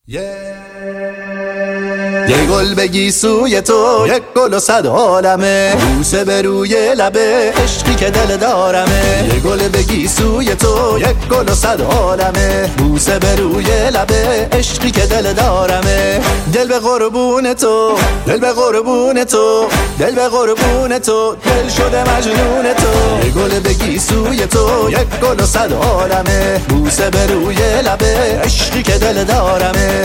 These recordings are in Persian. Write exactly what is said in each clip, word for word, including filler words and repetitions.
یه یه گل بگی سوی تو، یک گل و صد عالمه، بوسه به روی لبه عشقی که دل دارمه. یه گل بگی سوی تو، یک گل و صد عالمه، بوسه به روی لبه عشقی که دل دارمه. دل به قربون تو، دل به قربون تو، دل به قربون تو، دل شده مجنون تو. یه گل بگی سوی تو، یک گل و صد عالمه، بوسه به روی لبه عشقی که دل دارمه.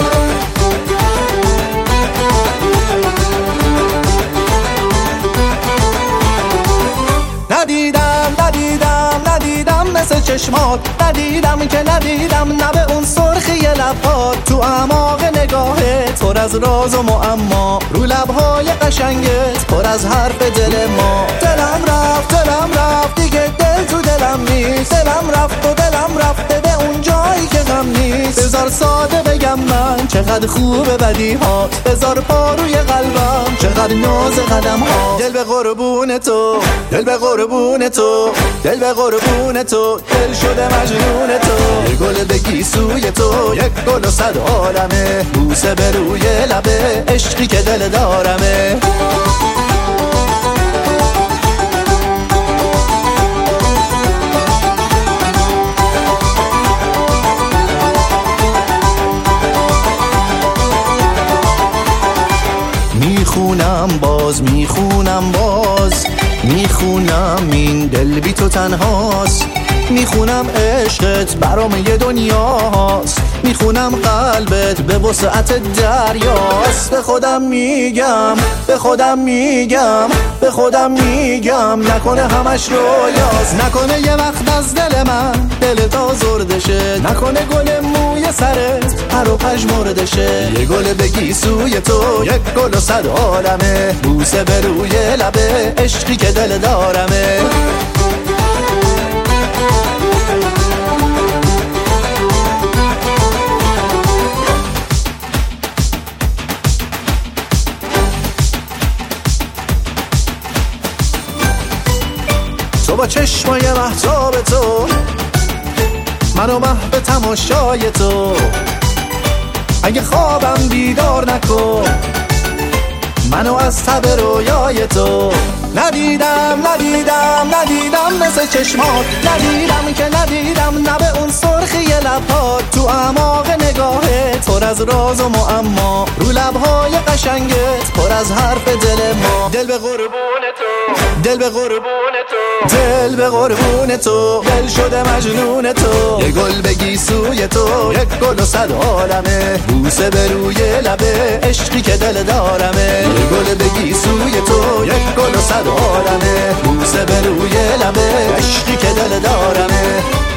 ندیدم ندیدم ندیدم مثل چشمات، ندیدم که ندیدم نه به اون سرخی لبات. تو اعماق نگاهت پر از راز و معما، رو لبهای قشنگت پر از حرف دل ما. دلم رفت دلم رفت دیگه دل تو دلم نیست، دلم رفت و دلم رفته به اون جایی که غم نیست. بذار ساده بگم من چقدر خوبه بدیهات، بذار پا روی قلبم چقدر ناز قدم ها. دل به قربون تو، دل به قربون تو، دل به قربون تو، دل شده مجنون تو. یه گل بگی سوی تو، یک گل و صد عالمه، بوسه به روی لبه عشقی که دل دارمه. میخونم باز میخونم باز میخونم این دل بی تو تنهاست، میخونم عشقت برام یه دنیاست، میخونم قلبت به وسعت دریاست. به خودم میگم به خودم میگم به خودم میگم نکنه همش رویاست، نکنه یه وقت از دل من دلت آزرده شه، نکنه گل موی سرت پر و پژمرده شه. یه گل بگی سوی تو، یک گل و صد عالمه، بوسه به روی لبه عشقی که دل دارمه. تو با چشمای مهتاب تو، منو محو تماشای تو، اگه خوابم بیدار نکن منو از تب رویای تو. ندیدم ندیدم ندیدم مثل چشمات، ندیدم که ندیدم نه به اون سرخی لبات. تو اعماق نگاهت پر از راز و معما، رو لبهای قشنگت پر از حرف دل ما. دل به قربون تو، دل به قربون تو، دل به قربون تو، دل شده مجنون تو. یه گل بگی سوی تو، یک گل و صد عالمه، بوسه به روی لبه عشقی که دل دارمه. یه گل بگی سوی تو، یک گل و صد عالمه، بوسه به روی لبه عشقی که دل دارمه.